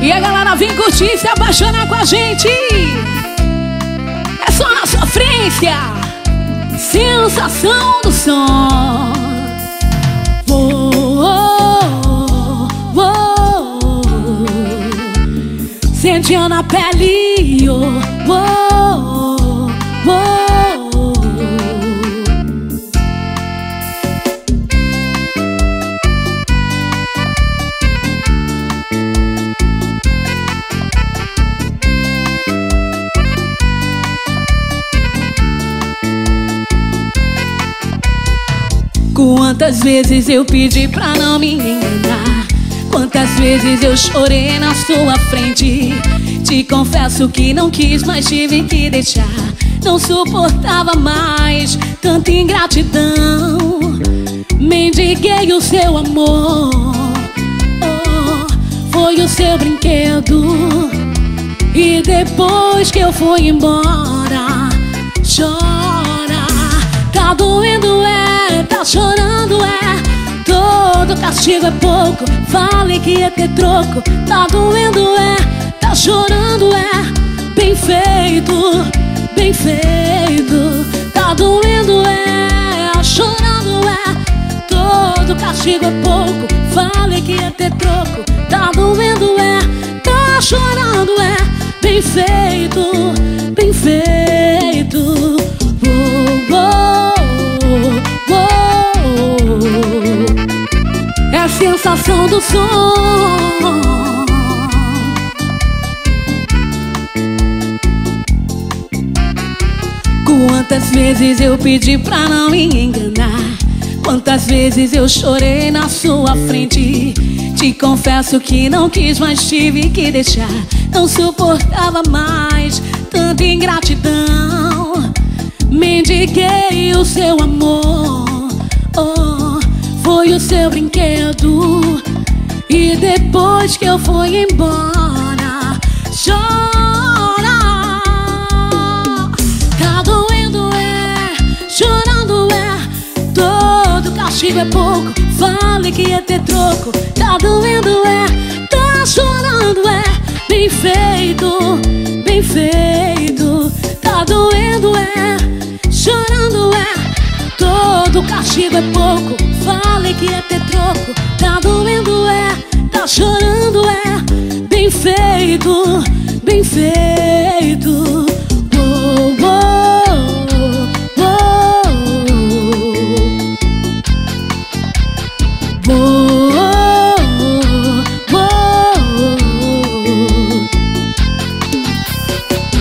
E a galera vem curtir e se apaixonar com a gente. É só na sofrência, sensação do som. Sentia na pele, Quantas vezes eu pedi pra não me enganar, quantas vezes eu chorei na sua frente. Te confesso que não quis, mas tive que deixar. Não suportava mais tanta ingratidão. Mendiguei o seu amor, foi o seu brinquedo. E depois que eu fui embora, chora. Tá doendo, tá chorando, todo castigo é pouco. Falei que ia ter troco. Tá doendo, tá chorando, bem feito, bem feito. Tá doendo, chorando, todo castigo é pouco. Falei que ia ter troco. Tá doendo, tá chorando, bem feito, bem feito. É a sensação do som. Quantas vezes eu pedi pra não me enganar, quantas vezes eu chorei na sua frente. Te confesso que não quis, mas tive que deixar. Não suportava mais tanta ingratidão. Mendiguei o seu amor, foi o seu brinquedo. E depois que eu fui embora, chora. Tá doendo, chorando, todo castigo é pouco. Falei que ia ter troco. Tá doendo, tá chorando, bem feito, bem feito. Tá doendo, chorando, todo castigo é pouco. Falei que ia ter troco. Tá doendo, tá chorando, bem feito, bem feito. Oh,